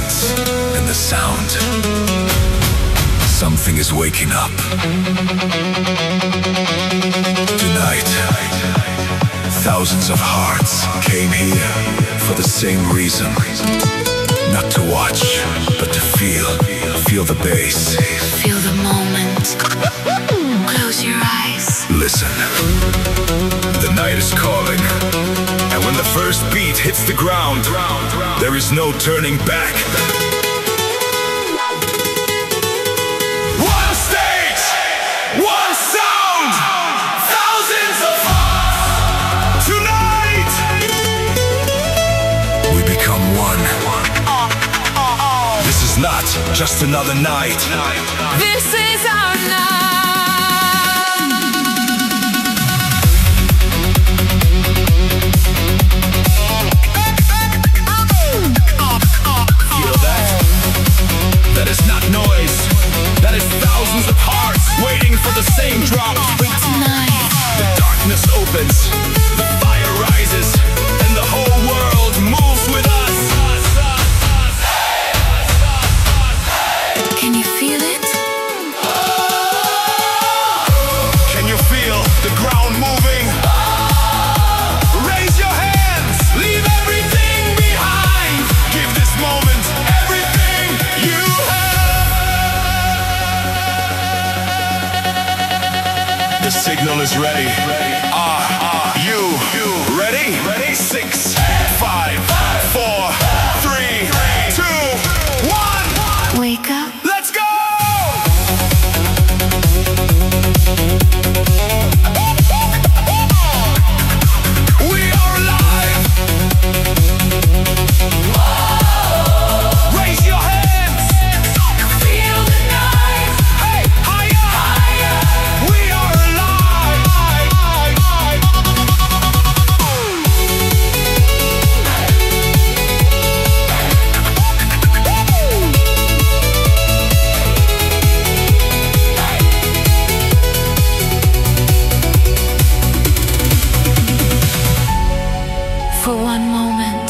silence and the sound. Something is waking up. Tonight, thousands of hearts came here for the same reason. Not to watch, but to feel. Feel the bass. Feel the moment. Close your eyes. Listen. The night is calling. And when the first beat hits the ground, there is no turning back. One stage, one sound, thousands of hearts. Tonight, we become one. This is not just another night. This is our night. That is not noise. That is thousands of hearts waiting for the same drop. Tonight, the darkness opens, the fire rises, and the whole world moves with us. can you feel it? Can you feel the ground moving? Raise your hands, leave everything behind. Give this moment everything you have. The signal is ready. Are you ready? Ready? 6, 5, 4, 3, 2, 1. Wake up. Let's go! We are alive! Raise your hands! Feel the night! Hey, higher! Higher! We are alive! For one moment,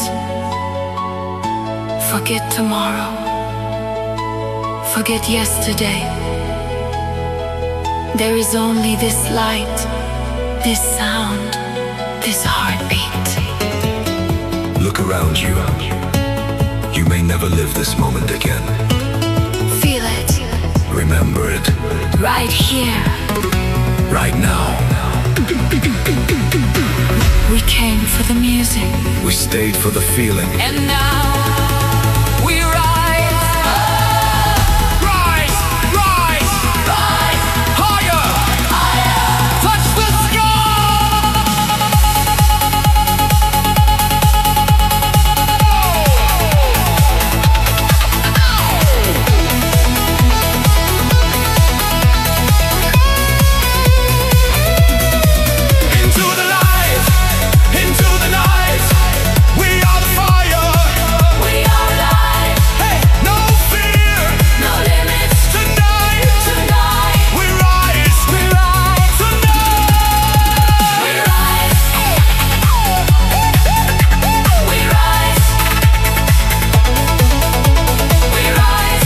forget tomorrow, forget yesterday. There is only this light, this sound, this heartbeat. Look around you. You may never live this moment again. Feel it, Remember it right here. right now. We came for the music, We stayed for the feeling. and now we rise. Rise! Rise! Rise, Higher! higher, Touch the Into the light, into the night. We are the fire. we are alive. Hey, no fear. No limits. Tonight, Tonight, we rise. we rise. Tonight, We rise. We rise. We rise.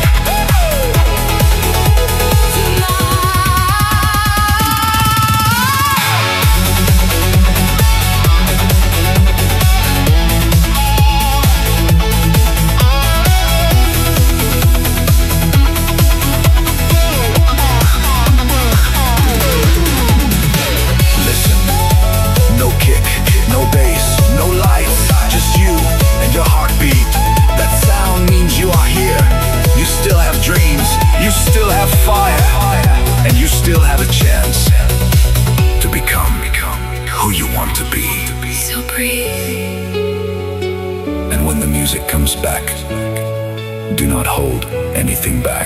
listen. No kick, no bass, no lights. Just you and your heartbeat. That sound means you are here. You still have dreams. You still have fire. And you still have a chance to become who you want to be. So breathe. And when the music comes back, do not hold anything back.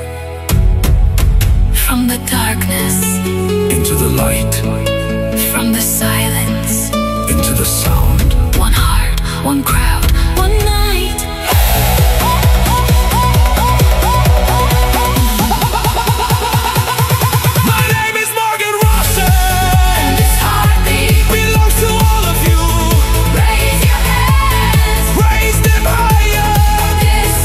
From the darkness, Into the light, from the silence, into the sound. one heart, one crowd, one night. My name is Morgan Rossi. And this heartbeat, Belongs to all of you. raise your hands. Raise them higher. This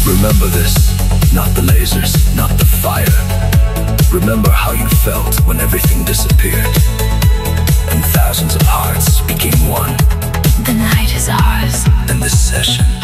Remember this, not the lasers, not the fire. Remember how you felt when everything disappeared and thousands of hearts became one. The night is ours. And this session